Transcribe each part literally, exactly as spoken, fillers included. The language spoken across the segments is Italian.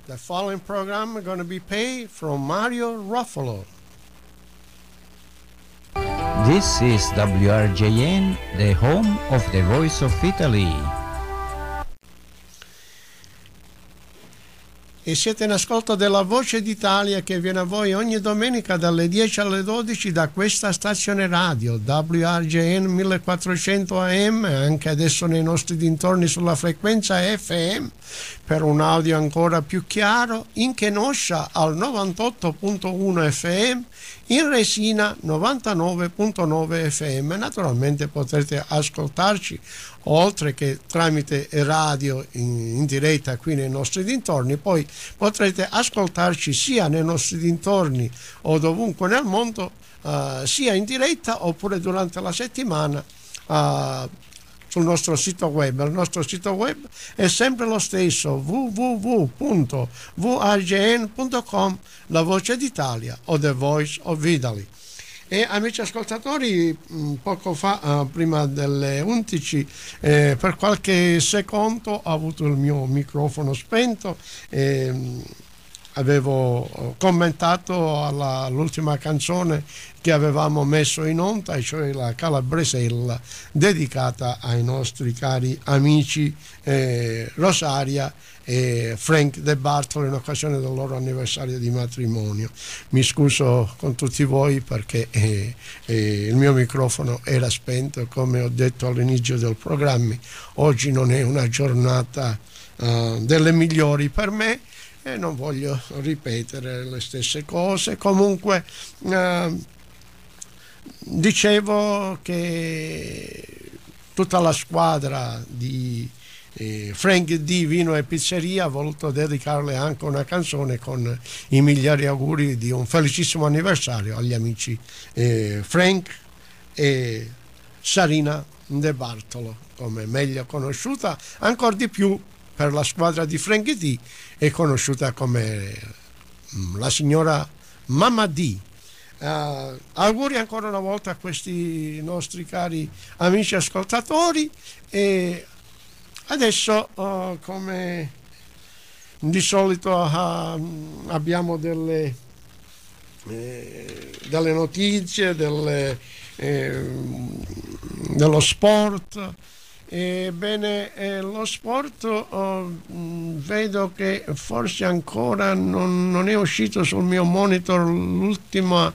The following program is going to be paid from Mario Ruffalo. This is W R J N, the home of the Voice of Italy. E siete in ascolto della Voce d'Italia che viene a voi ogni domenica dalle dieci alle dodici da questa stazione radio W R J N millequattrocento A M, anche adesso nei nostri dintorni sulla frequenza F M, per un audio ancora più chiaro, in Kenosha al novantotto virgola uno F M, in Resina novantanove virgola nove F M. Naturalmente potrete ascoltarci oltre che tramite radio in, in diretta qui nei nostri dintorni, poi potrete ascoltarci sia nei nostri dintorni o dovunque nel mondo, uh, sia in diretta oppure durante la settimana uh, sul nostro sito web. Il nostro sito web è sempre lo stesso, w w w punto v r j n punto com, la Voce d'Italia o The Voice of Italy. E amici ascoltatori, poco fa, uh, prima delle undici, eh, per qualche secondo ho avuto il mio microfono spento. Eh, avevo commentato alla, all'ultima canzone che avevamo messo in onda, cioè la Calabresella, dedicata ai nostri cari amici eh, Rosaria e Frank De Bartolo in occasione del loro anniversario di matrimonio. Mi scuso con tutti voi perché eh, eh, il mio microfono era spento, come ho detto all'inizio del programma. Oggi non è una giornata uh, delle migliori per me e non voglio ripetere le stesse cose. Comunque uh, dicevo che tutta la squadra di eh, Frank D Vino e Pizzeria ha voluto dedicarle anche una canzone con i migliori auguri di un felicissimo anniversario agli amici eh, Frank e Sarina De Bartolo, come meglio conosciuta ancora di più per la squadra di Frank D, è conosciuta come la signora Mamma D. Uh, auguri ancora una volta a questi nostri cari amici ascoltatori. E adesso uh, come di solito uh, abbiamo delle, eh, delle notizie delle, eh, dello sport. Ebbene, eh, lo sport oh, vedo che forse ancora non, non è uscito sul mio monitor l'ultima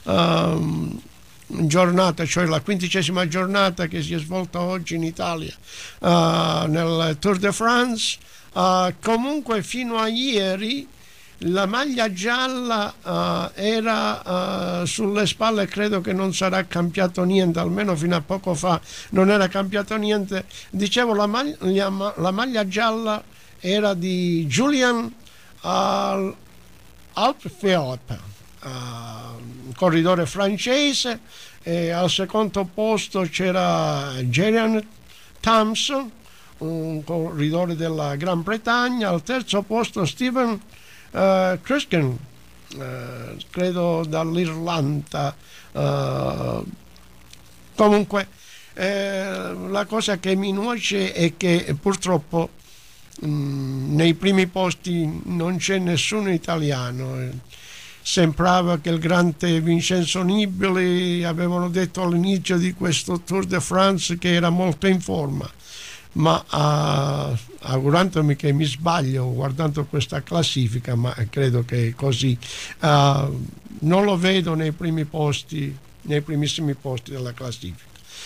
uh, giornata, cioè la quindicesima giornata che si è svolta oggi in Italia uh, nel Tour de France. Uh, comunque fino a ieri la maglia gialla uh, era uh, sulle spalle, credo che non sarà cambiato niente, almeno fino a poco fa non era cambiato niente. Dicevo, la maglia, la maglia gialla era di Julian uh, Alaphilippe, uh, corridore francese, e al secondo posto c'era Geraint Thompson, un corridore della Gran Bretagna, al terzo posto Steven Uh, Christian, uh, credo dall'Irlanda. Uh, comunque eh, la cosa che mi nuoce è che purtroppo mh, nei primi posti non c'è nessuno italiano. Sembrava che il grande Vincenzo Nibali, avevano detto all'inizio di questo Tour de France che era molto in forma, ma uh, augurandomi che mi sbaglio guardando questa classifica, ma credo che così uh, non lo vedo nei primi posti, nei primissimi posti della classifica.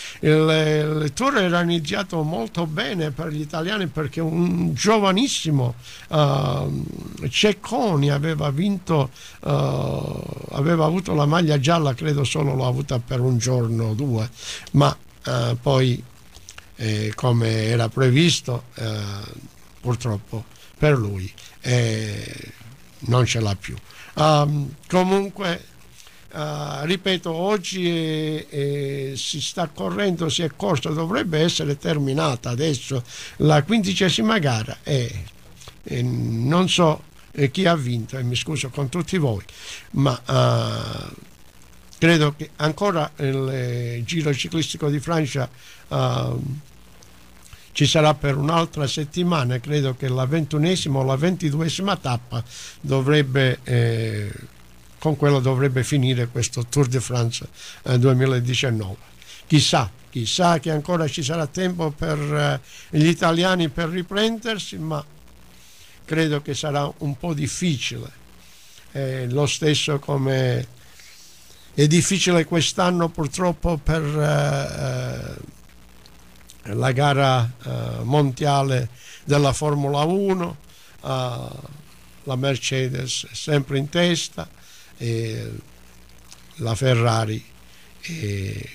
Il, il tour era iniziato molto bene per gli italiani perché un giovanissimo uh, Cecconi aveva vinto, uh, aveva avuto la maglia gialla, credo solo l'ha avuta per un giorno o due, ma uh, poi Eh, come era previsto, eh, purtroppo per lui eh, non ce l'ha più. Um, comunque uh, ripeto, oggi è, è, si sta correndo, si è corso, dovrebbe essere terminata adesso la quindicesima gara e, e non so eh, chi ha vinto, e mi scuso con tutti voi, ma uh, credo che ancora il eh, Giro ciclistico di Francia uh, ci sarà per un'altra settimana, credo che la ventunesima o la ventiduesima tappa dovrebbe, eh, con quello dovrebbe finire questo Tour de France eh, duemiladiciannove. Chissà, chissà che ancora ci sarà tempo per eh, gli italiani per riprendersi, ma credo che sarà un po' difficile. Eh, lo stesso come è difficile quest'anno purtroppo per eh, la gara eh, mondiale della Formula uno, eh, la Mercedes è sempre in testa e la Ferrari e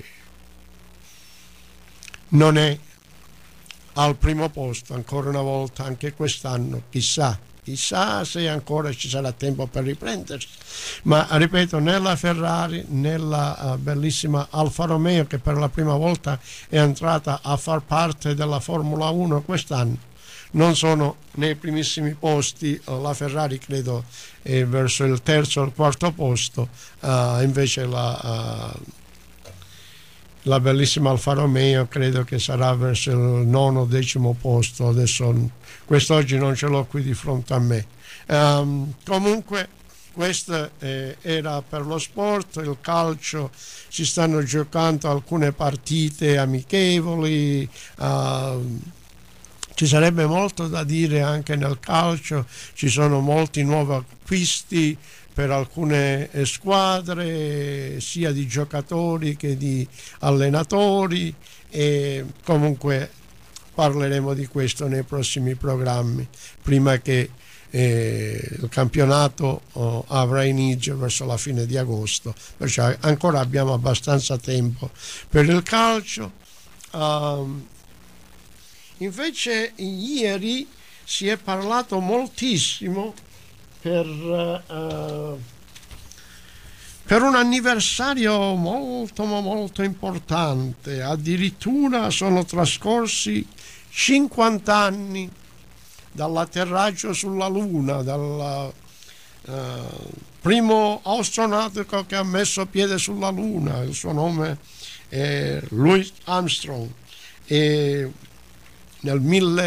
non è al primo posto ancora una volta anche quest'anno. Chissà, chissà se ancora ci sarà tempo per riprendersi, ma ripeto, né la Ferrari né la uh, bellissima Alfa Romeo, che per la prima volta è entrata a far parte della Formula uno quest'anno, non sono nei primissimi posti. La Ferrari credo è verso il terzo o il quarto posto, uh, invece la uh, la bellissima Alfa Romeo credo che sarà verso il nono o decimo posto. Adesso quest'oggi non ce l'ho qui di fronte a me. Um, comunque questo eh, era per lo sport. Il calcio, si stanno giocando alcune partite amichevoli, uh, ci sarebbe molto da dire anche nel calcio, ci sono molti nuovi acquisti per alcune squadre, sia di giocatori che di allenatori, e comunque parleremo di questo nei prossimi programmi, prima che eh, il campionato oh, avrà inizio verso la fine di agosto, perciò ancora abbiamo abbastanza tempo per il calcio. Um, invece ieri si è parlato moltissimo Per, uh, per un anniversario molto molto importante. Addirittura sono trascorsi cinquanta anni dall'atterraggio sulla Luna, dal uh, primo astronautico che ha messo piede sulla Luna. Il suo nome è Louis Armstrong, e nel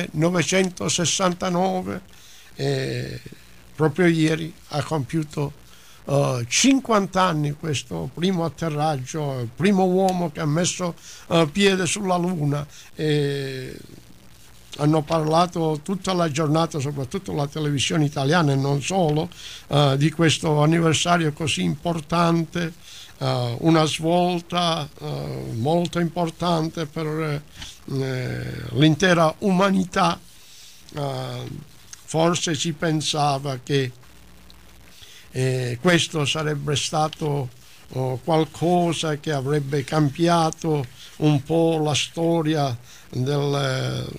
millenovecentosessantanove eh, proprio ieri ha compiuto uh, cinquanta anni questo primo atterraggio, il primo uomo che ha messo uh, piede sulla Luna. E hanno parlato tutta la giornata, soprattutto la televisione italiana e non solo, uh, di questo anniversario così importante, uh, una svolta uh, molto importante per uh, l'intera umanità. Uh, Forse si pensava che eh, questo sarebbe stato oh, qualcosa che avrebbe cambiato un po' la storia del,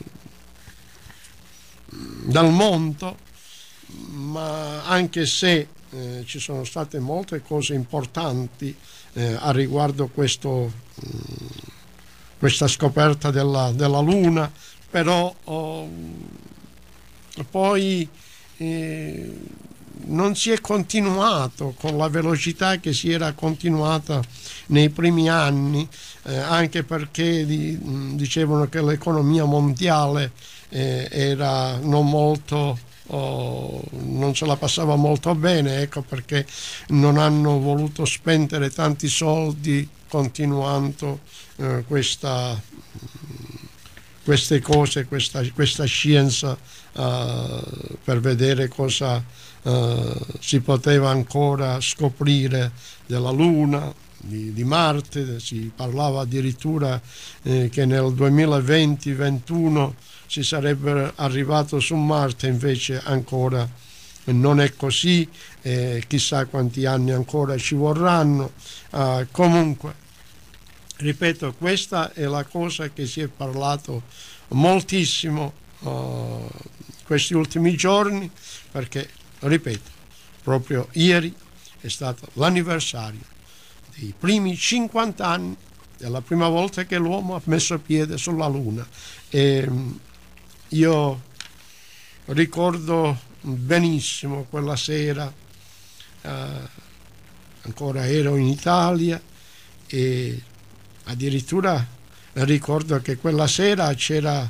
del mondo, ma anche se eh, ci sono state molte cose importanti eh, a riguardo questo, mh, questa scoperta della, della Luna, però oh, poi eh, non si è continuato con la velocità che si era continuata nei primi anni, eh, anche perché di, dicevano che l'economia mondiale eh, era non molto, oh, non se la passava molto bene, ecco perché non hanno voluto spendere tanti soldi continuando eh, questa, queste cose, questa, questa scienza, Uh, per vedere cosa uh, si poteva ancora scoprire della Luna, di, di Marte. Si parlava addirittura eh, che nel duemilaventi ventuno si sarebbe arrivato su Marte, invece ancora non è così, eh, chissà quanti anni ancora ci vorranno. Uh, comunque, ripeto, questa è la cosa che si è parlato moltissimo uh, questi ultimi giorni, perché, ripeto, proprio ieri è stato l'anniversario dei primi cinquanta anni della prima volta che l'uomo ha messo piede sulla Luna. E io ricordo benissimo quella sera, eh, ancora ero in Italia, e addirittura ricordo che quella sera c'era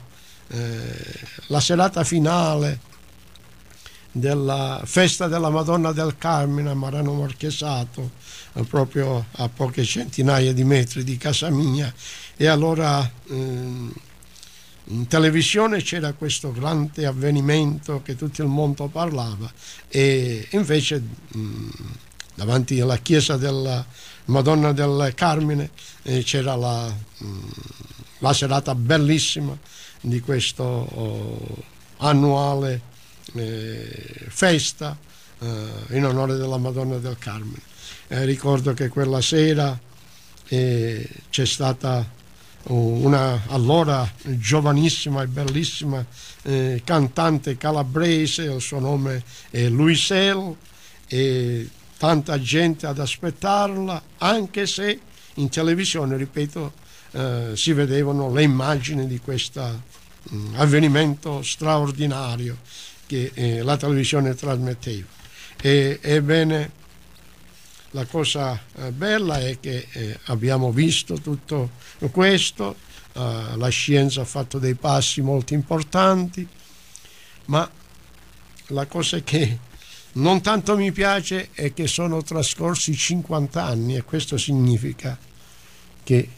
eh, la serata finale della festa della Madonna del Carmine a Marano Marchesato, eh, proprio a poche centinaia di metri di casa mia, e allora eh, in televisione c'era questo grande avvenimento che tutto il mondo parlava, e invece mh, davanti alla chiesa della Madonna del Carmine eh, c'era la, mh, la serata bellissima di questo oh, annuale eh, festa eh, in onore della Madonna del Carmine. Eh, ricordo che quella sera eh, c'è stata una allora giovanissima e bellissima eh, cantante calabrese, il suo nome è Luisel, e tanta gente ad aspettarla, anche se in televisione, ripeto, eh, si vedevano le immagini di questo mh, avvenimento straordinario che eh, la televisione trasmetteva. E, ebbene, la cosa eh, bella è che eh, abbiamo visto tutto questo, eh, la scienza ha fatto dei passi molto importanti, ma la cosa che non tanto mi piace è che sono trascorsi cinquanta anni, e questo significa che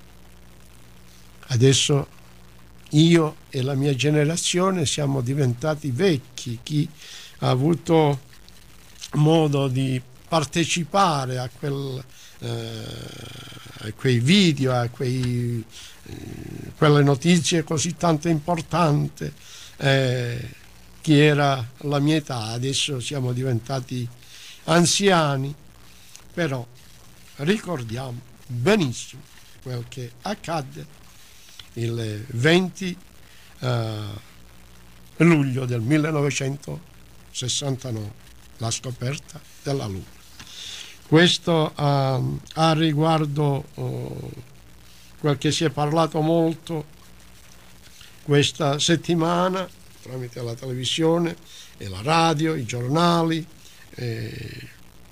adesso io e la mia generazione siamo diventati vecchi. Chi ha avuto modo di partecipare a, quel, eh, a quei video, a quei, eh, quelle notizie così tanto importanti, eh, chi era la mia età, adesso siamo diventati anziani, però ricordiamo benissimo quel che accadde il venti eh, luglio del millenovecentosessantanove, la scoperta della Luna. Questo uh, a riguardo uh, quel che si è parlato molto questa settimana tramite la televisione e la radio, i giornali. Eh,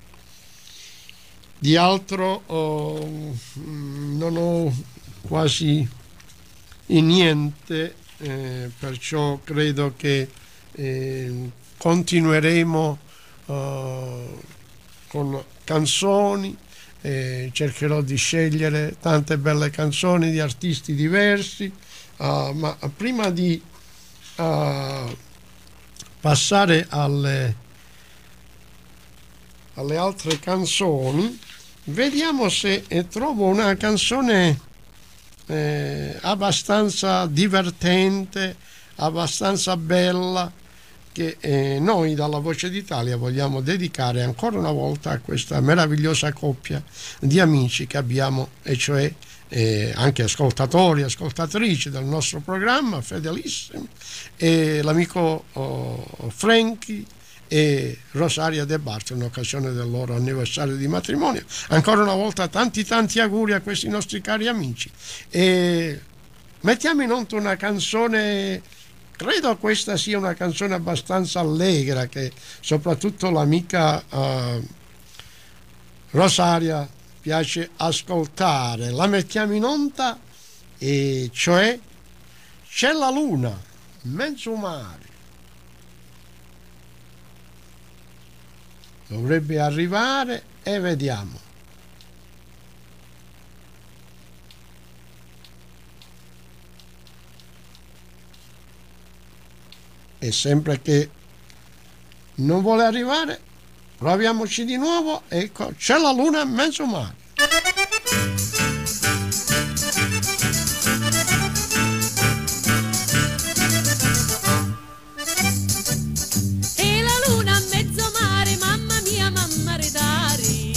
di altro uh, non ho quasi niente, eh, perciò credo che eh, continueremo uh, con canzoni, eh, cercherò di scegliere tante belle canzoni di artisti diversi, uh, ma prima di uh, passare alle, alle altre canzoni, vediamo se eh, trovo una canzone eh, abbastanza divertente, abbastanza bella, che eh, noi dalla Voce d'Italia vogliamo dedicare ancora una volta a questa meravigliosa coppia di amici che abbiamo, e cioè eh, anche ascoltatori e ascoltatrici del nostro programma, fedelissimi, e l'amico oh, Frankie e Rosaria De Bartoli, in occasione del loro anniversario di matrimonio. Ancora una volta tanti tanti auguri a questi nostri cari amici, e mettiamo in onda una canzone. Credo questa sia una canzone abbastanza allegra, che soprattutto l'amica uh, Rosaria piace ascoltare. La mettiamo in onda, e cioè C'è la luna, mezzo mare. Dovrebbe arrivare e vediamo. E sempre che non vuole arrivare, proviamoci di nuovo. Ecco, C'è la luna in mezzo mare. E la luna in mezzo mare, mamma mia, mamma redari.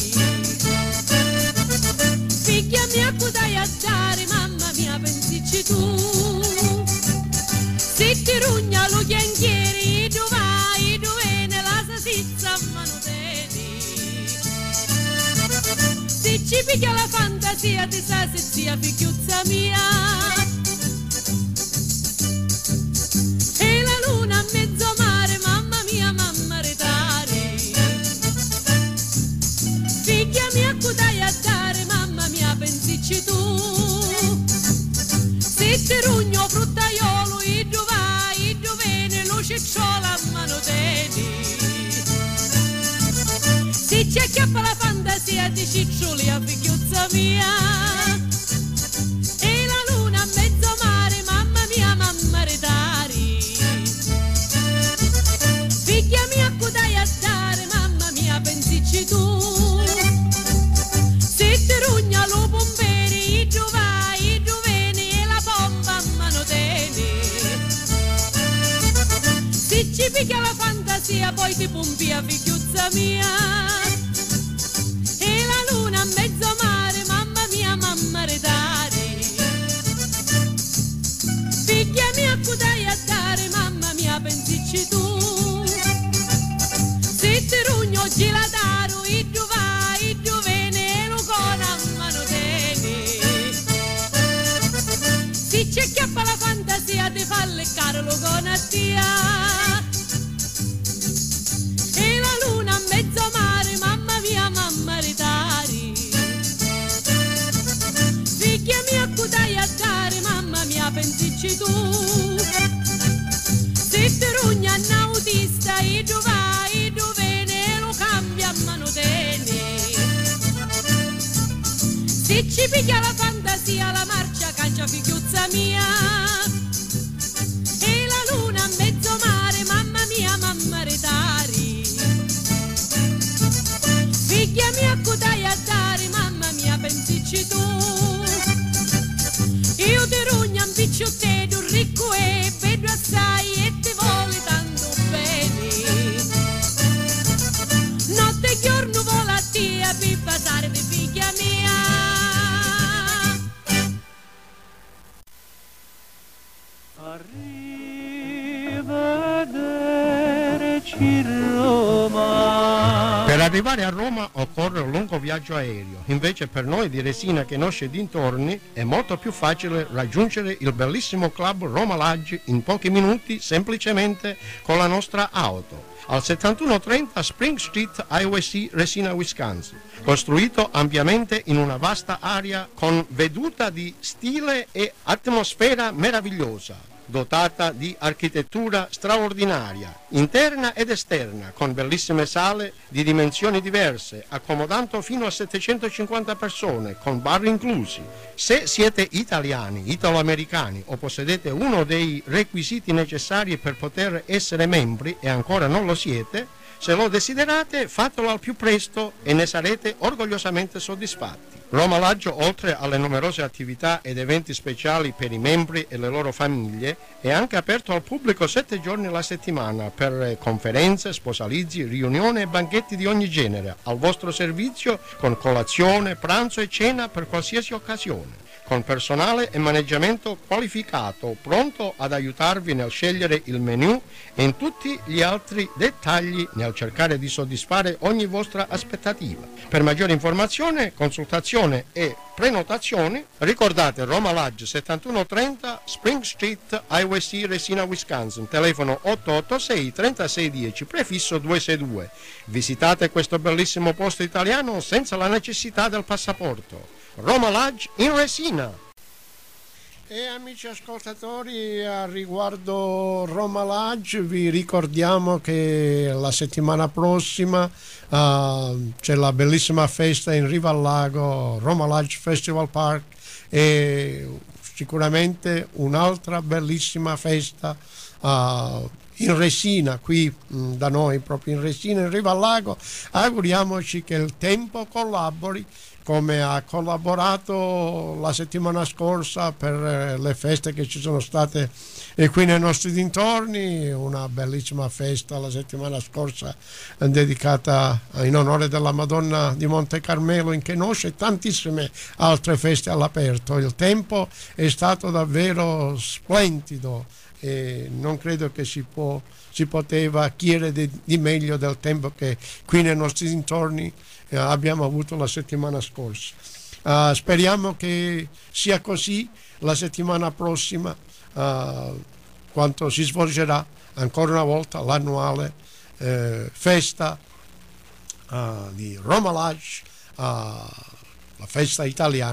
Figlia mia, cudai a dare, mamma mia, pensici tu. Se ti rugna lo chianghieri, tu vai, tu vieni, la salsiccia ma non vedi. Se ci picchia la fantasia, ti sa se zia figliuzza mia. E la luna a mezzo mare, mamma mia, mamma retare. Figlia mia, cudai a dare, mamma mia, pensici tu. Se ti rugno fruttaiolo, i tu dei ciccioli a figliuzza mia. E la luna a mezzo mare, mamma mia, mamma redari. Figlia mia, cudai a dare, mamma mia, pensici tu. Se ti rugna lo pomperi, i giovai, i gioveni e la pompa a mano tene. Se ci picchia la fantasia, poi ti pompi a figliuzza mia. E la luna a mezzo mare, mamma mia, mamma redari. Figlia mia, cudai a dare, mamma mia, pensici tu. Se ti rugno oggi la daro, i giovai, i gioveni e lo con a mano tene. Se ci chiappa la fantasia, ti fa leccare lo con a tia. E la luna a mezzo mare, mamma mia, mamma ritari. Figlia mia, cudai a dare, mamma mia, pensici tu. Se ti rugna un autista, i giovai, i gioveni e lo cambia a mano tene. Se ci picchia la fantasia, la marcia cancia figliuzza mia. E la luna a mezzo mare, mamma mia, mamma retari. Figlia mia, cudai a dare, mamma mia, pensici tu. Io ti rugno un picciotteto ricco e vedo assai e ti vuole tanto bene. Notte e giorno vola a tia per passare di figlia mia. Arrivederci Roma. Per arrivare a Roma occorre un lungo viaggio aereo, invece per noi di Resina che nosce dintorni è molto più facile raggiungere il bellissimo club Roma Lodge in pochi minuti semplicemente con la nostra auto. Al settantuno trenta Spring Street Highway C, Resina, Wisconsin, costruito ampiamente in una vasta area con veduta di stile e atmosfera meravigliosa, dotata di architettura straordinaria, interna ed esterna, con bellissime sale di dimensioni diverse, accomodando fino a settecentocinquanta persone, con bar inclusi. Se siete italiani, italo-americani o possedete uno dei requisiti necessari per poter essere membri e ancora non lo siete, se lo desiderate fatelo al più presto e ne sarete orgogliosamente soddisfatti. Roma Lodge, oltre alle numerose attività ed eventi speciali per i membri e le loro famiglie, è anche aperto al pubblico sette giorni alla settimana per conferenze, sposalizi, riunioni e banchetti di ogni genere, al vostro servizio con colazione, pranzo e cena per qualsiasi occasione, con personale e maneggiamento qualificato, pronto ad aiutarvi nel scegliere il menù e in tutti gli altri dettagli nel cercare di soddisfare ogni vostra aspettativa. Per maggiore informazione, consultazione e prenotazioni, ricordate Roma Lodge settantuno trenta Spring Street Highway C, Resina, Wisconsin, telefono otto otto sei tre sei uno zero, prefisso due sei due. Visitate questo bellissimo posto italiano senza la necessità del passaporto. Roma Lodge in Resina. E amici ascoltatori, a riguardo Roma Lodge vi ricordiamo che la settimana prossima uh, c'è la bellissima festa in riva al lago, Roma Lodge Festival Park, e sicuramente un'altra bellissima festa uh, in Resina, qui mh, da noi proprio in Resina, in riva al lago. Auguriamoci che il tempo collabori come ha collaborato la settimana scorsa per le feste che ci sono state qui nei nostri dintorni. Una bellissima festa la settimana scorsa dedicata in onore della Madonna di Monte Carmelo in Kenosha e tantissime altre feste all'aperto. Il tempo è stato davvero splendido e non credo che si può si poteva chiedere di, di meglio del tempo che qui nei nostri dintorni eh, abbiamo avuto la settimana scorsa. Uh, speriamo che sia così la settimana prossima, uh, quando si svolgerà ancora una volta l'annuale eh, festa uh, di Roma Lodge, uh, la festa italiana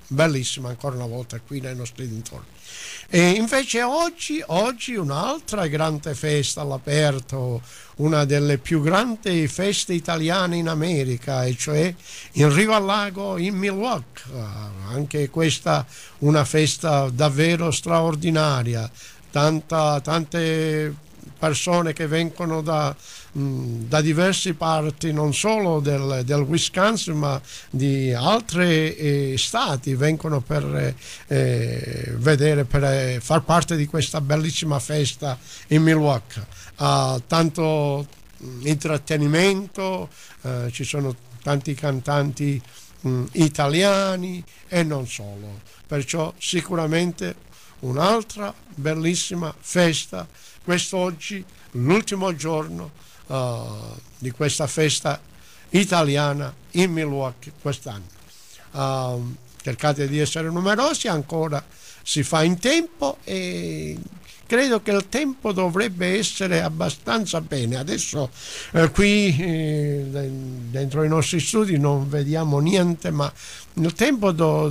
bellissima ancora una volta qui nei nostri dintorni. E invece oggi, oggi un'altra grande festa all'aperto, una delle più grandi feste italiane in America, e cioè in Riva al Lago in Milwaukee. Anche questa una festa davvero straordinaria, tanta, tante persone che vengono da, mh, da diverse parti, non solo del, del Wisconsin ma di altri eh, stati, vengono per eh, vedere, per eh, far parte di questa bellissima festa in Milwaukee. Uh, tanto mh, intrattenimento, uh, ci sono tanti cantanti mh, italiani e non solo, perciò sicuramente un'altra bellissima festa. Quest'oggi, l'ultimo giorno uh, di questa festa italiana in Milwaukee quest'anno. Uh, cercate di essere numerosi, ancora si fa in tempo e credo che il tempo dovrebbe essere abbastanza bene. Adesso eh, qui eh, dentro i nostri studi non vediamo niente, ma il tempo do,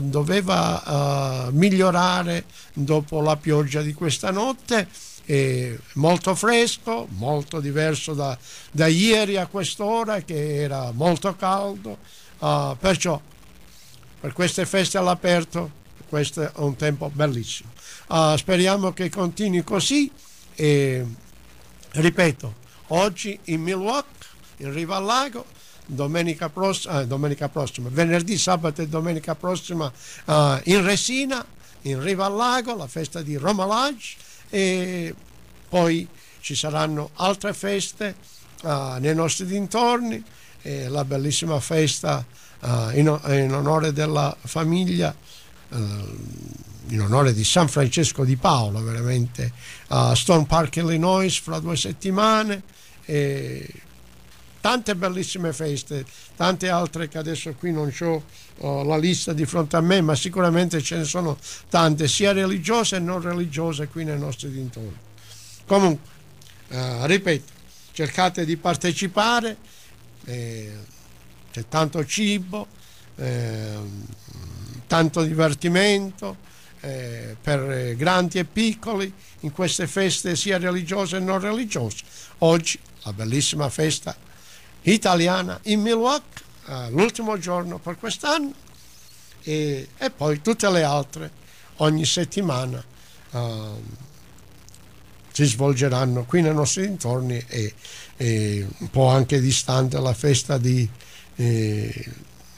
doveva uh, migliorare dopo la pioggia di questa notte. È molto fresco, molto diverso da, da ieri a quest'ora che era molto caldo, uh, perciò per queste feste all'aperto questo è un tempo bellissimo. Uh, speriamo che continui così e ripeto, oggi in Milwaukee, in Riva al Lago, domenica prossima, eh, domenica prossima venerdì, sabato e domenica prossima uh, in Resina, in Riva al Lago, la festa di Roma Lodge, e poi ci saranno altre feste uh, nei nostri dintorni, e la bellissima festa uh, in, in onore della famiglia, uh, in onore di San Francesco di Paola, veramente a Stone Park, Illinois, fra due settimane, e tante bellissime feste, tante altre che adesso qui non ho uh, la lista di fronte a me, ma sicuramente ce ne sono tante, sia religiose che non religiose qui nei nostri dintorni. Comunque, uh, ripeto, cercate di partecipare, eh, c'è tanto cibo, eh, tanto divertimento, eh, per grandi e piccoli in queste feste sia religiose che non religiose. Oggi la bellissima festa italiana in Milwaukee, eh, l'ultimo giorno per quest'anno, e, e poi tutte le altre ogni settimana eh, si svolgeranno qui nei nostri dintorni, e, e un po' anche distante la festa di, eh,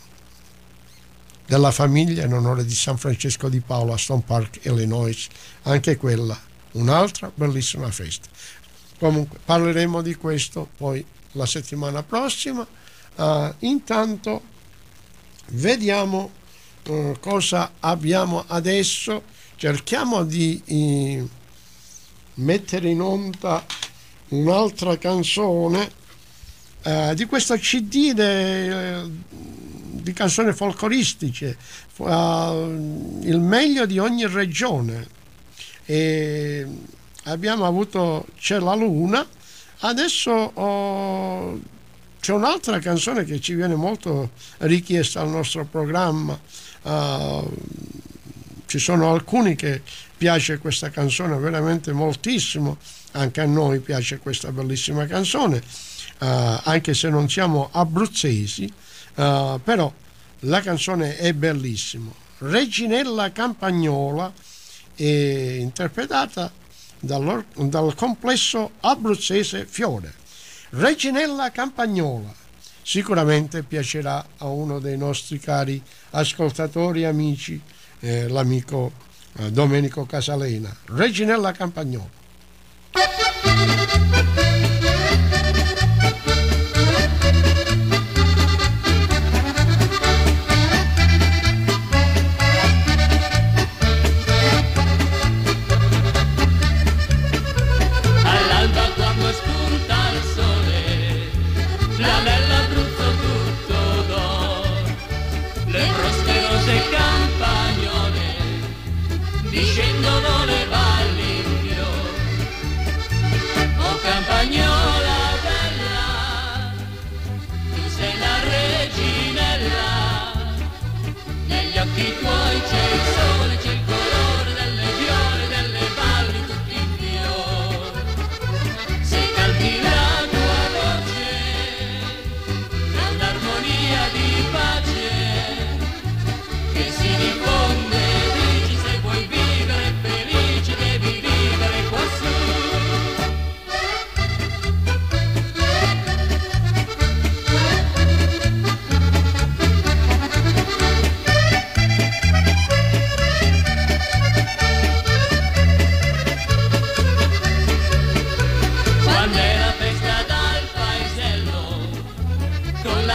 della famiglia in onore di San Francesco di Paola a Stone Park, Illinois, anche quella un'altra bellissima festa. Comunque parleremo di questo poi la settimana prossima. Uh, intanto vediamo uh, cosa abbiamo adesso. Cerchiamo di uh, mettere in onda un'altra canzone uh, di questo C D de, uh, di canzoni folcloristiche, uh, il meglio di ogni regione, e abbiamo avuto C'è la luna. Adesso oh, c'è un'altra canzone che ci viene molto richiesta al nostro programma. Uh, ci sono alcuni che piace questa canzone veramente moltissimo, anche a noi piace questa bellissima canzone, uh, anche se non siamo abruzzesi, uh, però la canzone è bellissima. Reginella Campagnola è interpretata Dal, dal complesso abruzzese Fiore. Reginella Campagnola sicuramente piacerà a uno dei nostri cari ascoltatori e amici, eh, l'amico eh, Domenico Casalena. Reginella Campagnola. Discendono le valli in fior,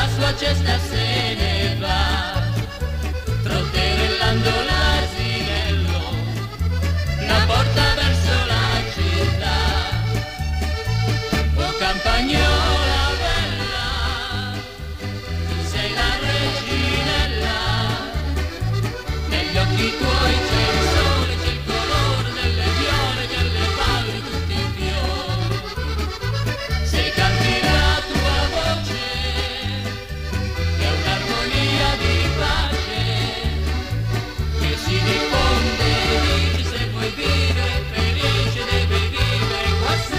la sua cesta se ne va, trotterellando l'asinello, la porta verso la città. Oh campagnola bella, tu sei la reginella, negli occhi tuoi c'è il sole, c'è il colore delle viole, delle valli tutti in fiore. Se canti la tua voce è un'armonia di pace che si diffonde, dici se vuoi vivere felice devi vivere quassù.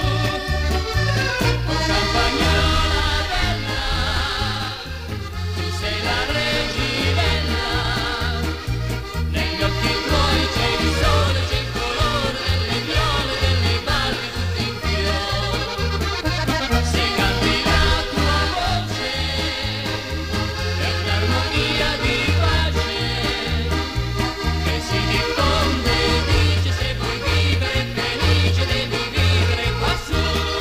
Oh campagnola bella, tu sei la reginella, negli occhi tuoi c'è il sole, c'è il colore delle viole, delle valli tutti in fiore. Se canti la tua voce è un'armonia di pace che si diffonde, dice se vuoi vivere felice devi vivere quassù.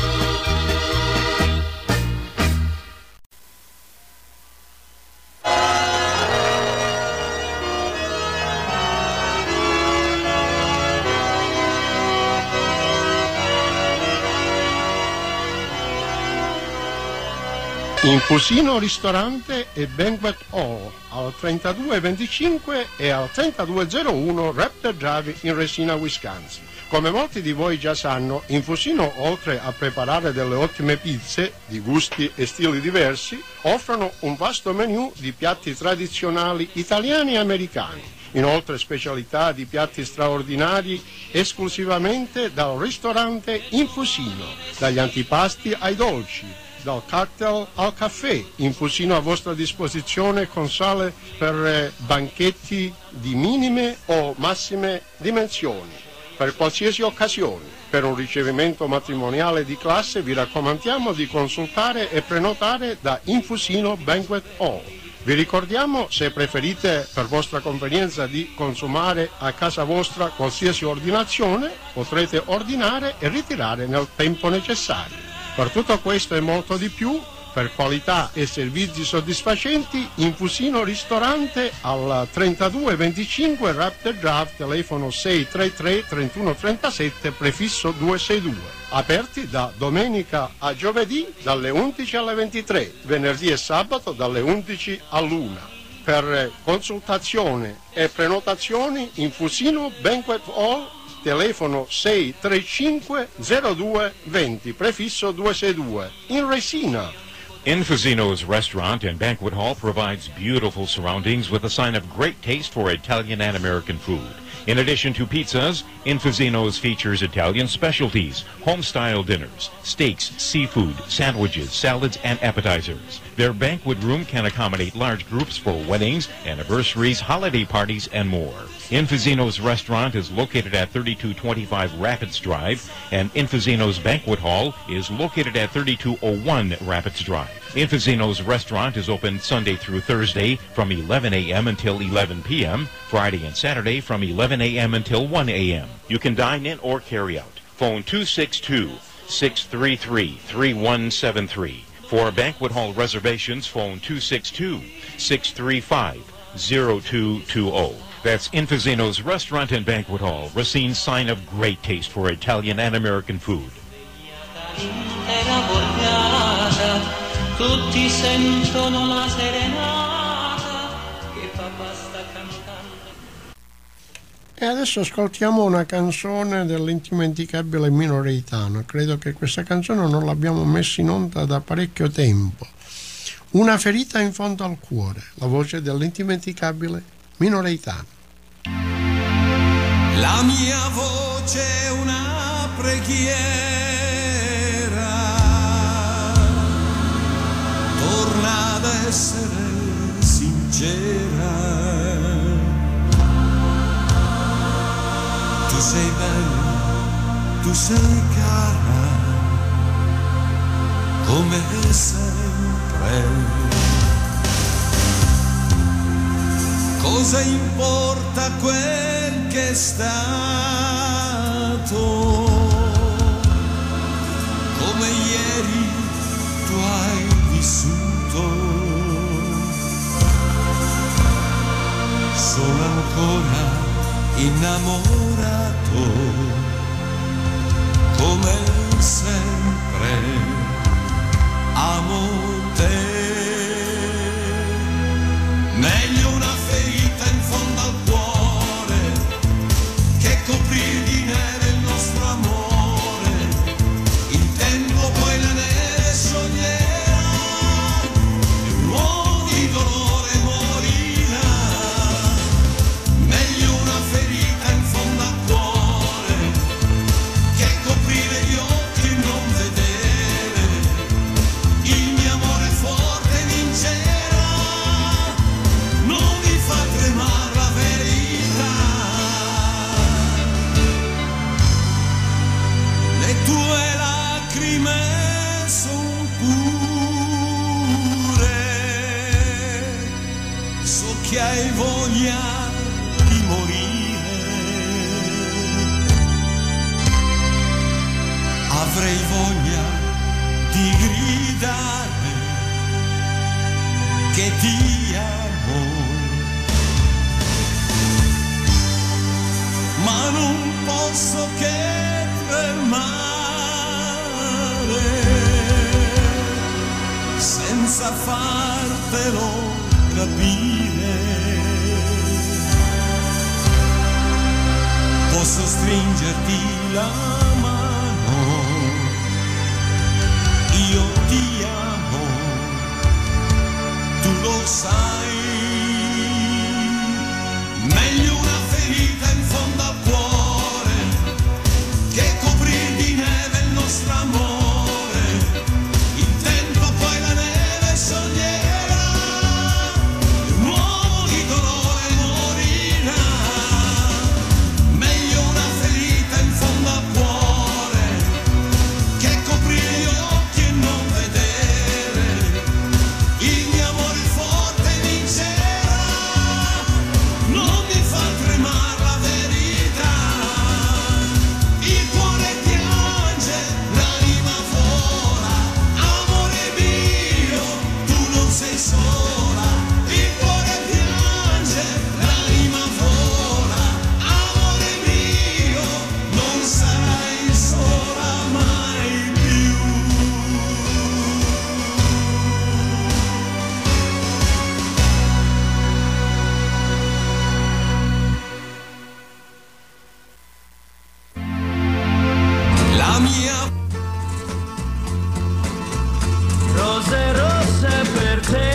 Infusino ristorante e banquet hall al trentadue venticinque e al trentadue zero uno Raptor Drive in Resina, Wisconsin. Come molti di voi già sanno, Infusino, oltre a preparare delle ottime pizze di gusti e stili diversi, offrono un vasto menù di piatti tradizionali italiani e americani. Inoltre specialità di piatti straordinari esclusivamente dal ristorante Infusino, dagli antipasti ai dolci, dal cocktail al caffè. Infusino a vostra disposizione con sale per eh, banchetti di minime o massime dimensioni, per qualsiasi occasione. Per un ricevimento matrimoniale di classe vi raccomandiamo di consultare e prenotare da Infusino Banquet Hall. Vi ricordiamo, se preferite per vostra convenienza di consumare a casa vostra qualsiasi ordinazione, potrete ordinare e ritirare nel tempo necessario. Per tutto questo e molto di più, per qualità e servizi soddisfacenti, Infusino ristorante al trentadue venticinque Raptor Drive, telefono sei tre tre trentuno trentasette, prefisso duecentoseintadue. Aperti da domenica a giovedì dalle undici alle ventitré, venerdì e sabato dalle undici all'una. Per consultazione e prenotazioni, Infusino Banquet Hall, telefono sei tre cinque zero due venti, prefisso duecentoseintadue, in Resina. Infusino's restaurant and banquet hall provides beautiful surroundings with a sign of great taste for Italian and American food. In addition to pizzas, Infusino's features Italian specialties, home-style dinners, steaks, seafood, sandwiches, salads, and appetizers. Their banquet room can accommodate large groups for weddings, anniversaries, holiday parties, and more. Infusino's restaurant is located at thirty-two twenty-five Rapids Drive, and Infusino's banquet hall is located at thirty-two oh one Rapids Drive. Infusino's restaurant is open Sunday through Thursday from eleven a m until eleven p m, Friday and Saturday from eleven a m until one a m You can dine in or carry out. Phone two six two, six three three, three one seven three. For banquet hall reservations, phone two six two, six three five, zero two two zero. That's Infusino's Restaurant and Banquet Hall, Racine's sign of great taste for Italian and American food. Tutti sentono la serenata che papà sta cantando. E adesso ascoltiamo una canzone dell'indimenticabile Mino Reitano. Credo che questa canzone non l'abbiamo messa in onda da parecchio tempo. Una ferita in fondo al cuore, la voce dell'indimenticabile Mino Reitano. La mia voce è una preghiera, torna ad essere sincera. Tu sei bella, tu sei cara, come sempre. Cosa importa quel che è stato? Come ieri tu hai vissuto. vissuto. Sono ancora innamorato, come sempre amo te. Meglio una ferita in fondo al cuore che coprire di neve il nostro amore. Il tempo poi la neve scioglierà e un uomo di dolore morirà. Meglio una ferita in fondo al cuore che coprire gli occhi e non vedere. Il mio amore forte vincerà, non mi fa tremare la verità. Le tue lacrime son pure, so che hai voglia di morire. Avrei voglia di gridare che ti amo, ma non posso che tremare senza fartelo capire. Posso stringerti la mano, io ti amo, tu lo sai. Meglio una ferita in fondo al cuore che coprir di neve il nostro amore. Il tempo poi la neve scioglierà e un uomo di dolore morirà. Meglio una ferita in fondo al cuore che coprire gli occhi e non vedere. Il mio amore forte vincerà, non mi fa tremare la verità. Il cuore piange, l'anima vola, amore mio, tu non sei sola. Il cuore piange, l'anima vola, amore mio, non sarai sola mai più. La mia Rose rosse per te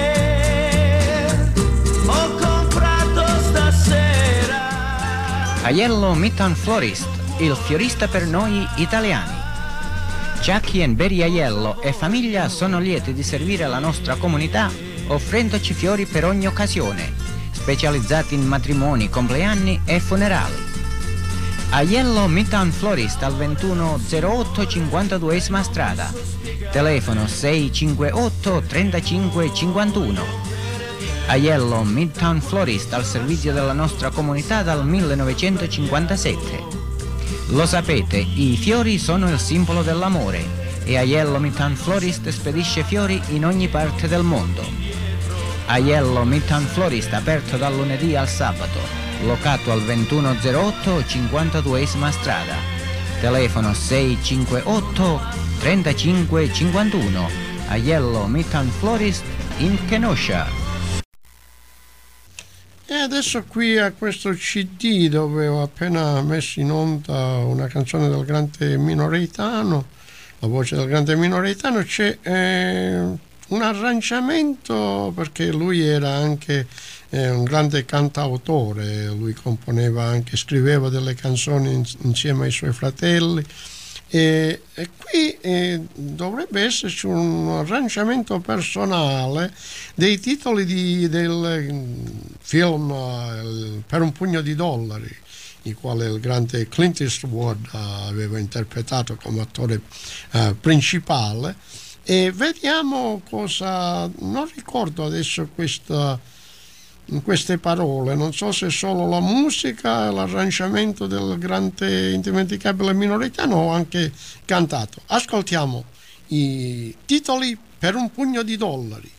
ho comprato stasera. Aiello Midtown Florist, il fiorista per noi italiani. Chucky and Berry Aiello e famiglia sono lieti di servire la nostra comunità offrendoci fiori per ogni occasione, specializzati in matrimoni, compleanni e funerali. Aiello Midtown Florist al ventuno zero otto cinquantaduesima strada. Telefono sei cinque otto trentacinque cinquantuno. Aiello Midtown Florist al servizio della nostra comunità dal millenovecentocinquantasette. Lo sapete, i fiori sono il simbolo dell'amore e Aiello Midtown Florist spedisce fiori in ogni parte del mondo. Aiello Midtown Florist aperto dal lunedì al sabato. Locato al ventuno zero otto cinquantaduesima strada. Telefono sei cinque otto trentacinque cinquantuno. Aiello Midtown Florist in Kenosha. E adesso qui a questo C D dove ho appena messo in onda una canzone del grande Minoritano, la voce del grande Minoritano, c'è eh, un arrangiamento, perché lui era anche eh, un grande cantautore, lui componeva anche, scriveva delle canzoni in, insieme ai suoi fratelli. E, e qui eh, dovrebbe esserci un arrangiamento personale dei titoli di, del film uh, Per un pugno di dollari, il quale il grande Clint Eastwood uh, aveva interpretato come attore uh, principale. E vediamo cosa, non ricordo adesso questa, queste parole, non so se solo la musica, l'arrangiamento del grande indimenticabile Minoritano o anche cantato. Ascoltiamo i titoli per un pugno di dollari.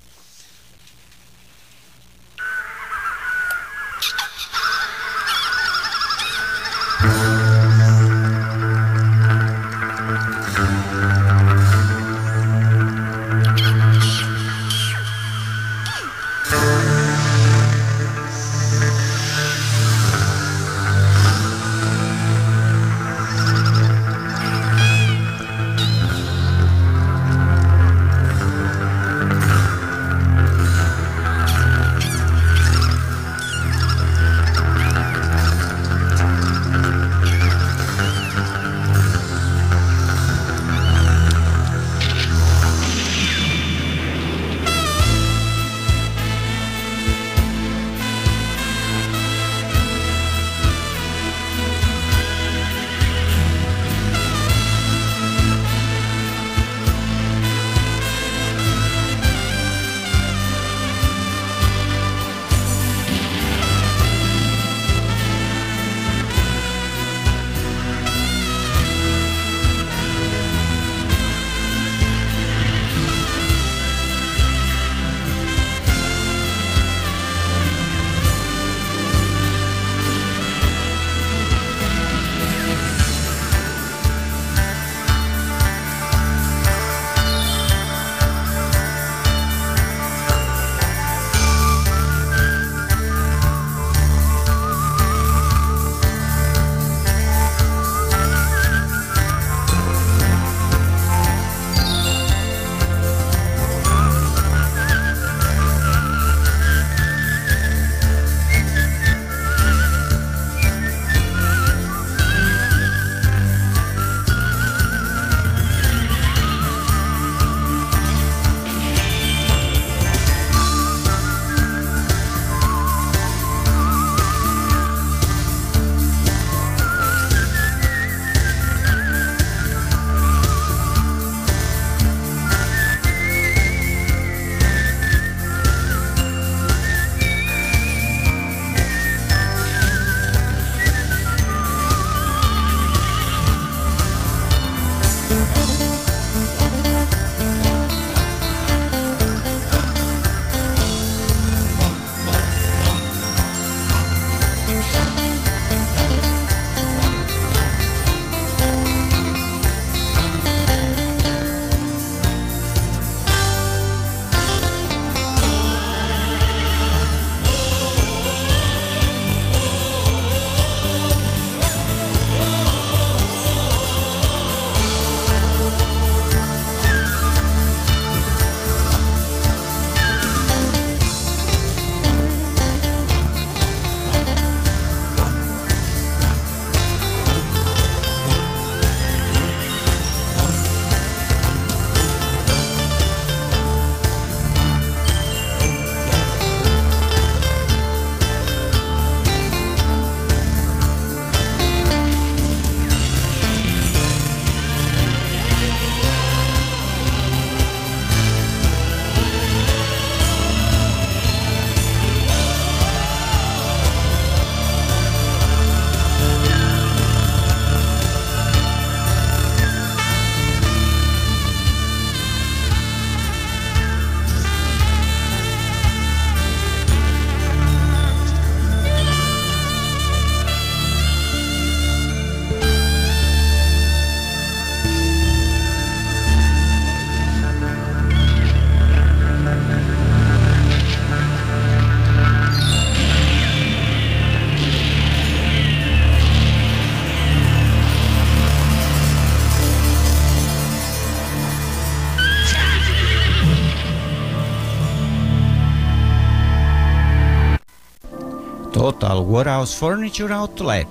Total Warehouse Furniture Outlet,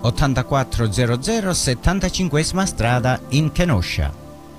ottantaquattrocento settantacinquesima strada in Kenosha.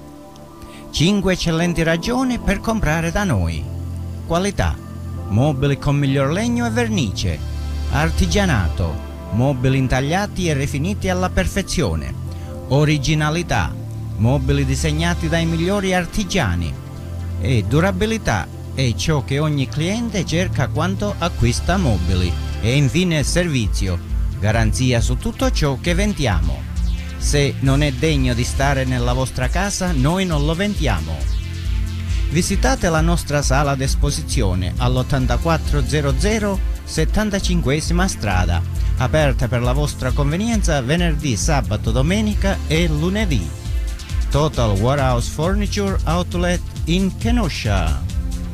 Cinque eccellenti ragioni per comprare da noi. Qualità: mobili con miglior legno e vernice, artigianato, mobili intagliati e rifiniti alla perfezione, originalità, mobili disegnati dai migliori artigiani, e durabilità è ciò che ogni cliente cerca quando acquista mobili. E infine servizio, garanzia su tutto ciò che vendiamo. Se non è degno di stare nella vostra casa, noi non lo vendiamo. visitate la nostra sala d'esposizione all'ottantaquattrocento settantacinquesima strada, aperta per la vostra convenienza venerdì, sabato, domenica e lunedì. Total Warehouse Furniture Outlet in Kenosha.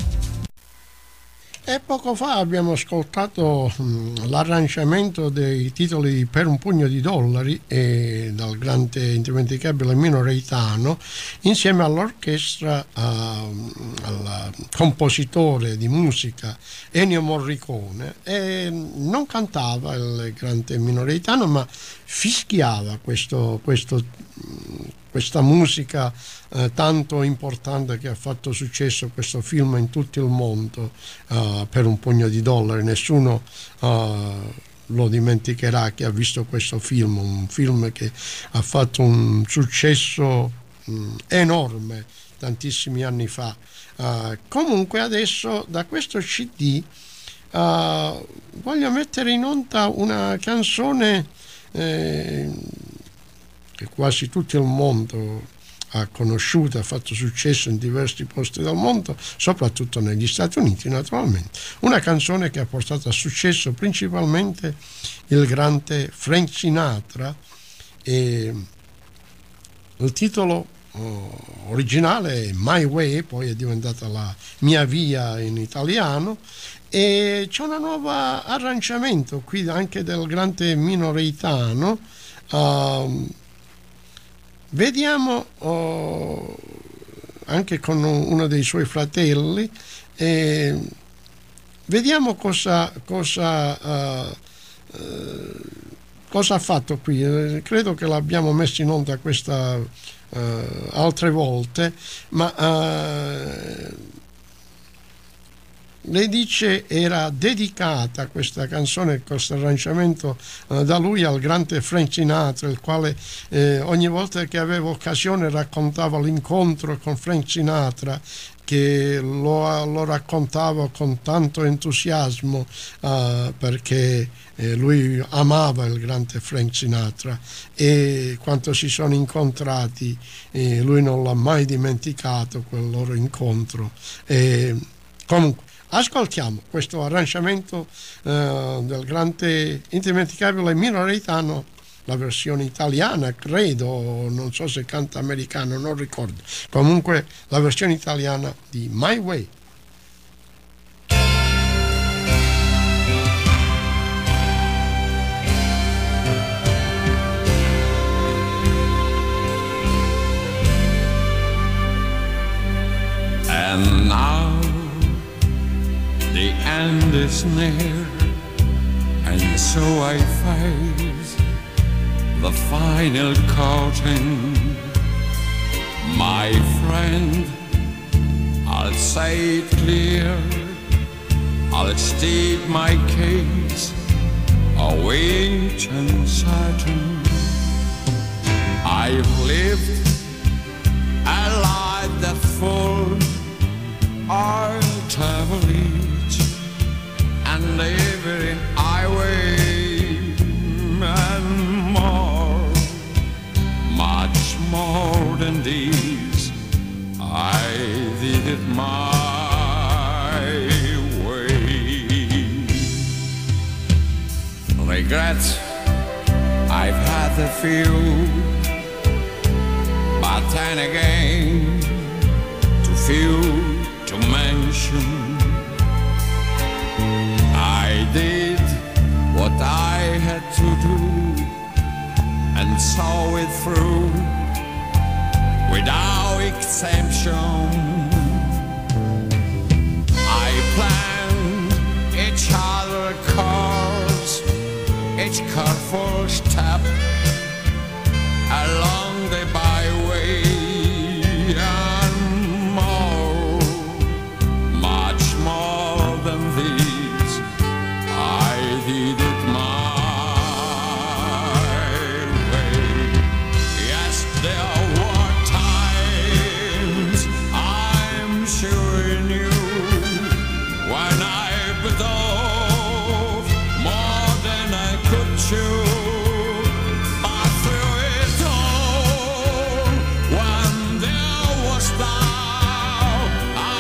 E poco fa abbiamo ascoltato mh, l'arrangiamento dei titoli Per un pugno di dollari e dal grande indimenticabile Mino Reitano insieme all'orchestra, uh, al compositore di musica Ennio Morricone, e non cantava il grande Mino Reitano ma fischiava questo, questo, questa musica eh, tanto importante che ha fatto successo questo film in tutto il mondo, uh, Per un pugno di dollari. Nessuno uh, lo dimenticherà chi ha visto questo film, un film che ha fatto un successo mh, enorme tantissimi anni fa. Uh, comunque adesso da questo C D uh, voglio mettere in onda una canzone eh, che quasi tutto il mondo ha conosciuto, ha fatto successo in diversi posti del mondo, soprattutto negli Stati Uniti naturalmente. Una canzone che ha portato a successo principalmente il grande Frank Sinatra, e il titolo oh, originale è My Way, poi è diventata La mia via in italiano, e c'è un nuovo arrangiamento qui anche del grande Mino Reitano. Uh, vediamo uh, anche con uno dei suoi fratelli, eh, vediamo cosa cosa, uh, uh, cosa ha fatto qui. Eh, credo che l'abbiamo messo in onda questa uh, altre volte, ma uh, lei dice era dedicata questa canzone, questo arrangiamento eh, da lui al grande Frank Sinatra, il quale eh, ogni volta che avevo occasione raccontava l'incontro con Frank Sinatra, che lo, lo raccontava con tanto entusiasmo eh, perché eh, lui amava il grande Frank Sinatra, e quando si sono incontrati eh, lui non l'ha mai dimenticato quel loro incontro. E, comunque ascoltiamo questo arrangiamento eh, del grande indimenticabile Mino Reitano, la versione italiana, credo, non so se canta americano, non ricordo. Comunque la versione italiana di My Way. And now the end is near, and so I face the final curtain. My friend, I'll say it clear, I'll state my case, await and certain. I've lived a life that's full, I'll travel each and every highway and more, much more than these. I did it my way. Regrets, I've had a few, but then again, too few to mention. I did what I had to do and saw it through without exemption. I planned each other course, each careful step along the byway, and more, much more than these. I did it my way. Yes, there were times, I'm sure you knew, when I bit off more than I could chew. But through it all, when there was doubt, I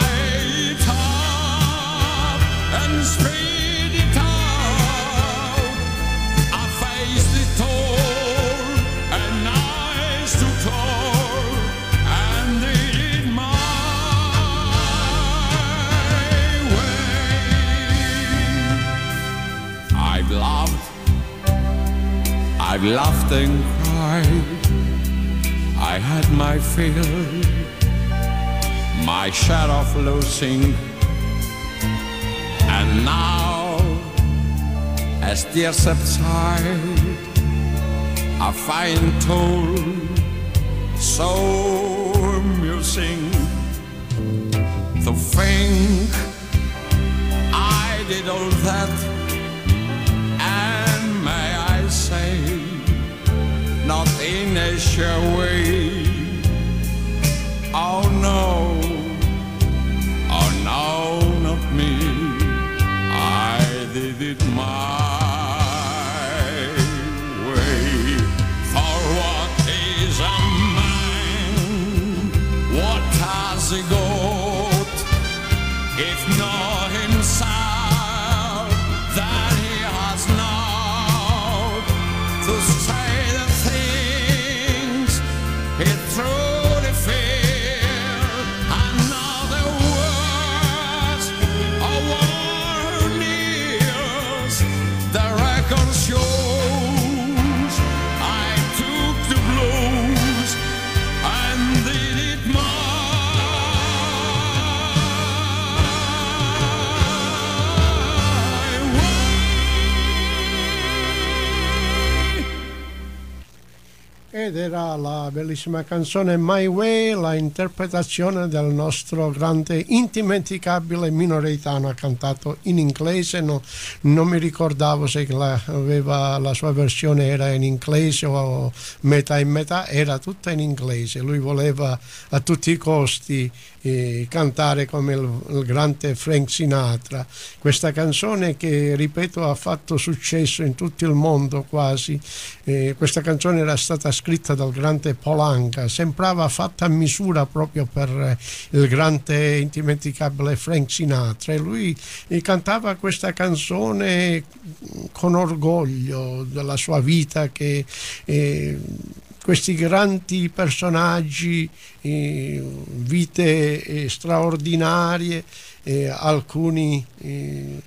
I've laughed and cried, I had my fill, my share of losing. And now, as tears subside, I find told so amusing to think I did all that, and may I say, not in a sure way. Oh no, oh no, not me. I did it my way. For what is a man? What has he got if not himself that he has not to say the things he truly feels, and now the words of one ears, the record shows I took the blows and did it my Ed era la bellissima canzone My Way, la interpretazione del nostro grande indimenticabile Mino Reitano, ha cantato in inglese. No, non mi ricordavo se la, aveva, la sua versione era in inglese o metà in metà, era tutta in inglese. Lui voleva a tutti i costi eh, cantare come il, il grande Frank Sinatra. Questa canzone che, ripeto, ha fatto successo in tutto il mondo quasi. Eh, questa canzone era stata scritta dal grande Paul Anka, sembrava fatta a misura proprio per il grande indimenticabile Frank Sinatra, e lui cantava questa canzone con orgoglio della sua vita, che eh, questi grandi personaggi, eh, vite eh, straordinarie, eh, alcuni eh,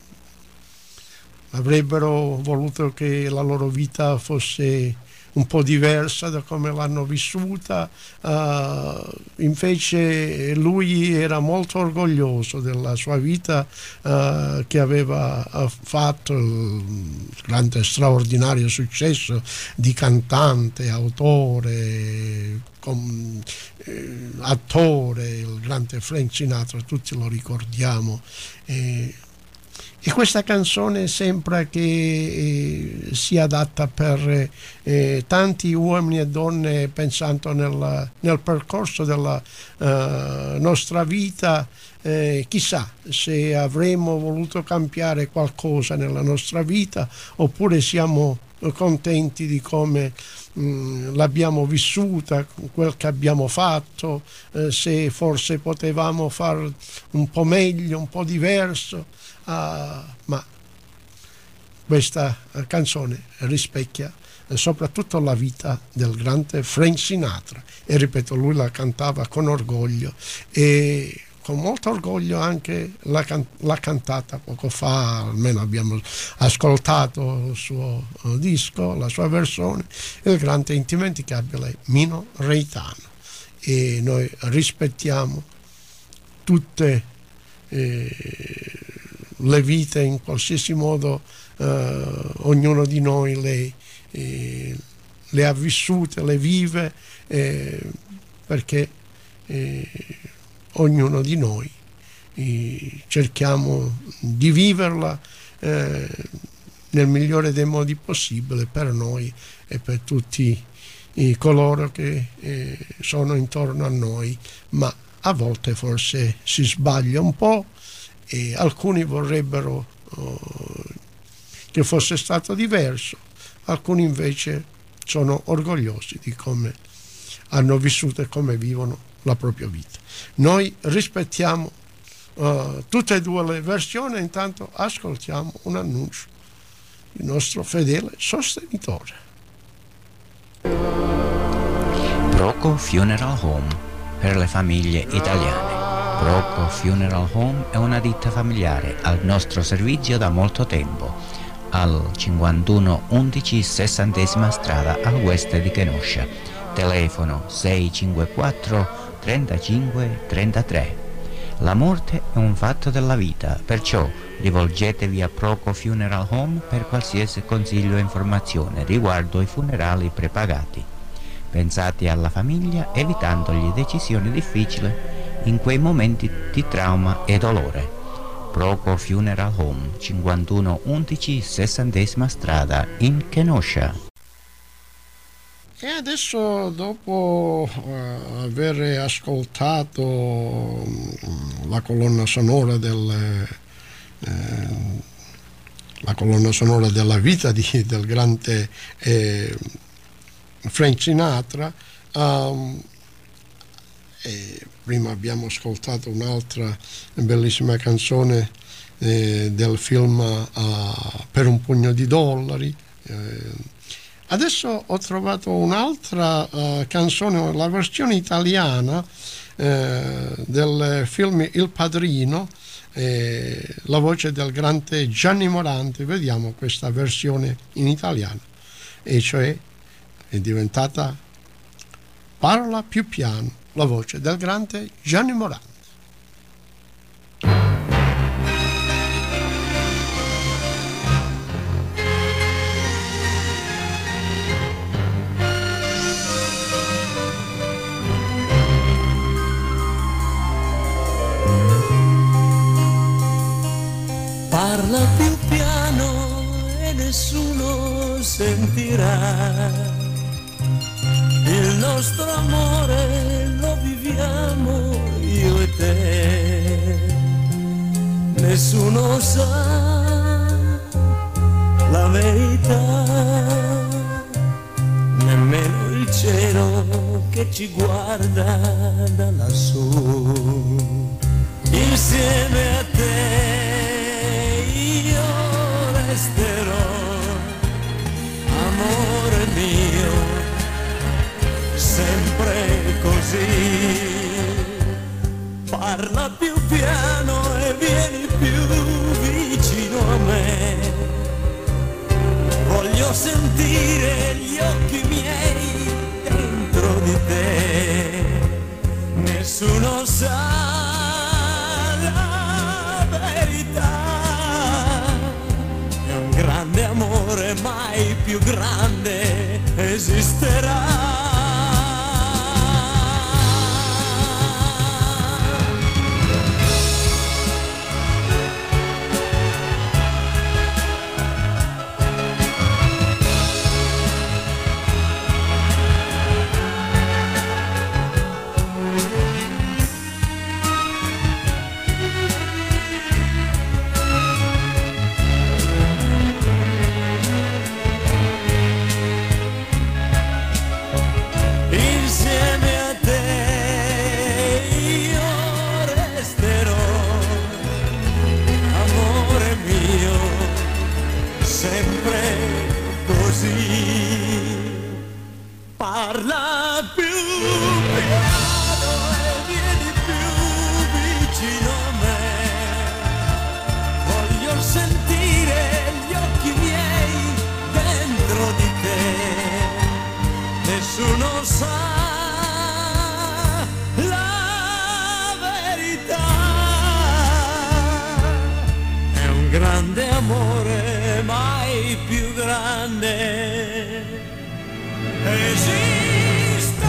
avrebbero voluto che la loro vita fosse un po' diversa da come l'hanno vissuta, uh, invece lui era molto orgoglioso della sua vita uh, che aveva fatto, il grande straordinario successo di cantante, autore, com, eh, attore, il grande Frank Sinatra, tutti lo ricordiamo. Eh, E questa canzone sembra che eh, sia adatta per eh, tanti uomini e donne, pensando nel, nel percorso della eh, nostra vita. Eh, chissà se avremmo voluto cambiare qualcosa nella nostra vita, oppure siamo contenti di come mh, l'abbiamo vissuta, quel che abbiamo fatto, eh, se forse potevamo far un po' meglio, un po' diverso. Uh, ma questa canzone rispecchia soprattutto la vita del grande Frank Sinatra, e ripeto, lui la cantava con orgoglio, e con molto orgoglio anche l'ha, can- l'ha cantata poco fa, almeno abbiamo ascoltato il suo uh, disco, la sua versione, il grande indimenticabile Mino Reitano. E noi rispettiamo tutte eh, le vite, in qualsiasi modo eh, ognuno di noi le, eh, le ha vissute, le vive, eh, perché eh, ognuno di noi eh, cerchiamo di viverla eh, nel migliore dei modi possibile per noi e per tutti eh, coloro che eh, sono intorno a noi, ma a volte forse si sbaglia un po', e alcuni vorrebbero uh, che fosse stato diverso, alcuni invece sono orgogliosi di come hanno vissuto e come vivono la propria vita. Noi rispettiamo uh, tutte e due le versioni. Intanto ascoltiamo un annuncio, il nostro fedele sostenitore. Proco Funeral Home per le famiglie italiane. Proco Funeral Home è una ditta familiare al nostro servizio da molto tempo. al cinquantuno undici sessantesima strada al west di Kenosha. Telefono sei cinque quattro trentacinque trentatré. La morte è un fatto della vita, perciò rivolgetevi a Proco Funeral Home per qualsiasi consiglio e informazione riguardo i funerali prepagati. Pensate alla famiglia evitandogli decisioni difficili in quei momenti di trauma e dolore. Proco Funeral Home, cinquantuno undici sessantesima strada in Kenosha. E adesso, dopo uh, aver ascoltato um, la colonna sonora del eh, la colonna sonora della vita di, del grande eh, Frank Sinatra, um, e prima abbiamo ascoltato un'altra bellissima canzone eh, del film uh, Per un pugno di dollari. Eh, adesso ho trovato un'altra uh, canzone, la versione italiana eh, del film Il Padrino, eh, la voce del grande Gianni Morandi. Vediamo questa versione in italiano, e cioè è diventata Parla più piano, la voce del grande Gianni Morandi. Parla più piano e nessuno sentirà. Il nostro amore lo viviamo io e te. Nessuno sa la verità, nemmeno il cielo che ci guarda da lassù. Insieme a te io resterò, amore mio, sempre così. Parla più piano e vieni più vicino a me. Voglio sentire gli occhi miei dentro di te. Nessuno sa la verità. È un grande amore, mai più grande esisterà. Parla più piano e vieni più vicino a me. Voglio sentire gli occhi miei dentro di te. Nessuno sa la verità. È un grande amore, mai più grande esisterà.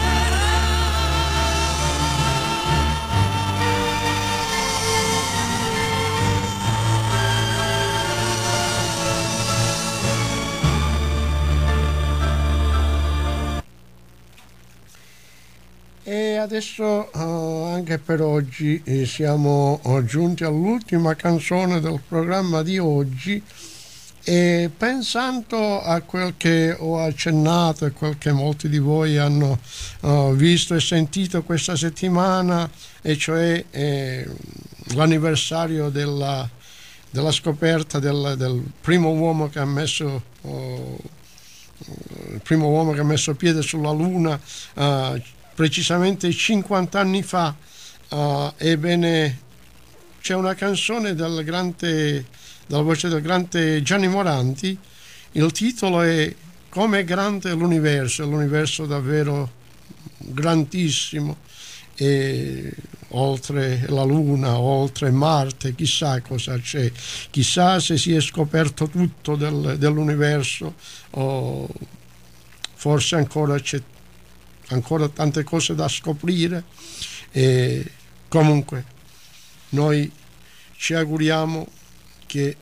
E adesso uh, anche per oggi eh, siamo giunti all'ultima canzone del programma di oggi. E pensando a quel che ho accennato e quel che molti di voi hanno uh, visto e sentito questa settimana, e cioè eh, l'anniversario della, della scoperta del, del primo uomo che ha messo uh, il primo uomo che ha messo piede sulla Luna, uh, precisamente cinquanta anni fa, uh, ebbene c'è una canzone del grande, dalla voce del grande Gianni Moranti, il titolo è Com'è grande l'universo, l'universo davvero grandissimo, e oltre la Luna, oltre Marte, chissà cosa c'è, chissà se si è scoperto tutto del, dell'universo, o forse ancora c'è ancora tante cose da scoprire. E comunque noi ci auguriamo che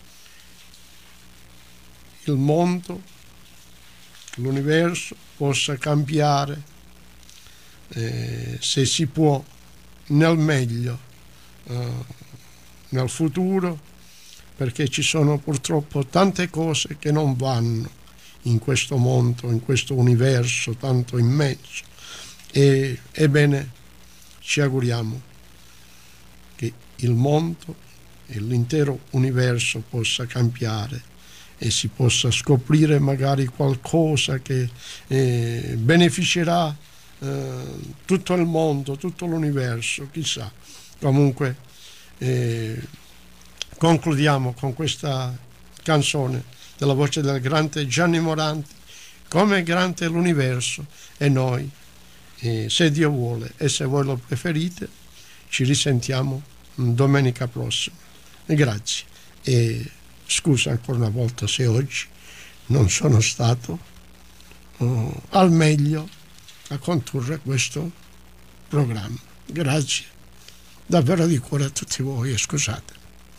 il mondo, l'universo possa cambiare, eh, se si può, nel meglio, eh, nel futuro, perché ci sono purtroppo tante cose che non vanno in questo mondo, in questo universo tanto immenso. E ebbene, ci auguriamo che il mondo e l'intero universo possa cambiare e si possa scoprire magari qualcosa che eh, beneficerà eh, tutto il mondo, tutto l'universo, chissà. Comunque eh, concludiamo con questa canzone della voce del grande Gianni Moranti, Come è grande l'universo, e noi, eh, se Dio vuole e se voi lo preferite, ci risentiamo domenica prossima. E grazie. E scusa ancora una volta se oggi non sono stato uh, al meglio a condurre questo programma. Grazie davvero di cuore a tutti voi e scusate.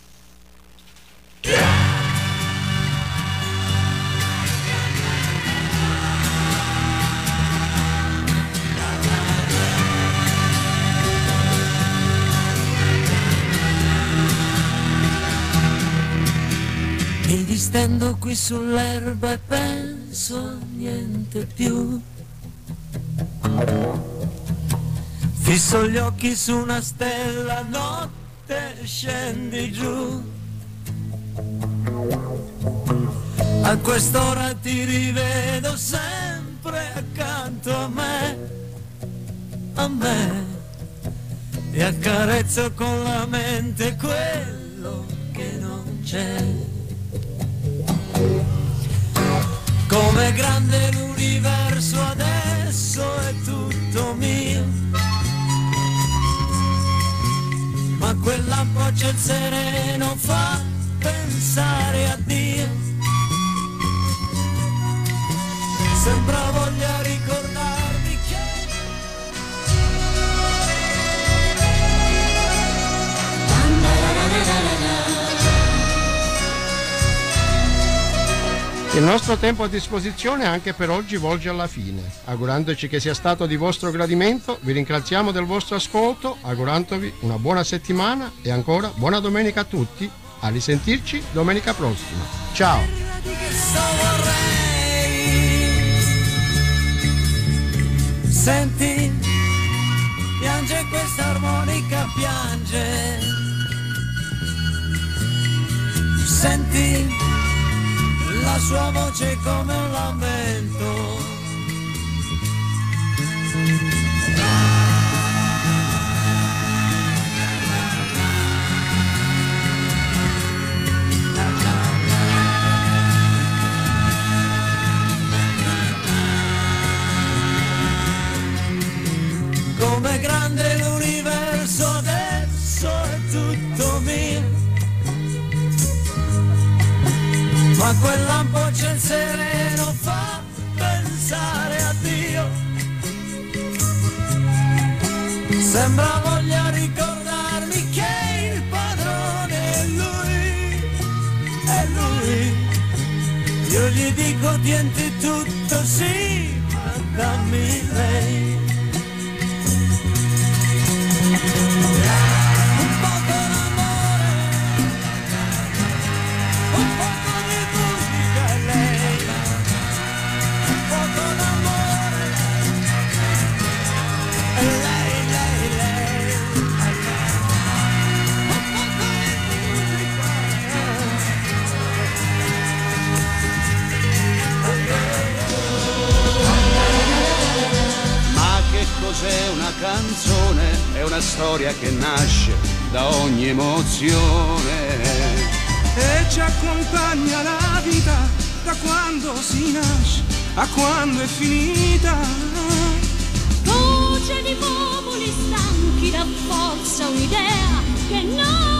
Mi distendo qui sull'erba e penso a niente più. Fisso gli occhi su una stella, notte scendi giù. A quest'ora ti rivedo sempre accanto a me, a me, e accarezzo con la mente quello che non c'è. Com'è grande l'universo adesso è tutto mio, ma quel lampo a ciel sereno fa pensare a Dio. Sembra voglia ricordarmi che il nostro tempo a disposizione anche per oggi volge alla fine. Augurandoci che sia stato di vostro gradimento, vi ringraziamo del vostro ascolto, augurandovi una buona settimana e ancora buona domenica a tutti. A risentirci domenica prossima. Ciao! Senti, piange questa armonica, piange. Senti la sua voce come un lamento. Com'è grande l'universo adesso è tutto mio, ma quel lampo a ciel sereno fa pensare a Dio. Sembra voglia ricordarmi che il padrone è Lui, è Lui. Io gli dico tienti tutto, sì, ma dammi lei. Un poco d'amore, un poco di musica e lei, un poco d'amore, e lei, lei, lei, un poco di musica. Ma che cos'è una canzone? È una storia che nasce da ogni emozione e ci accompagna la vita da quando si nasce a quando è finita. Voce di popoli stanchi dà forza un'idea che noi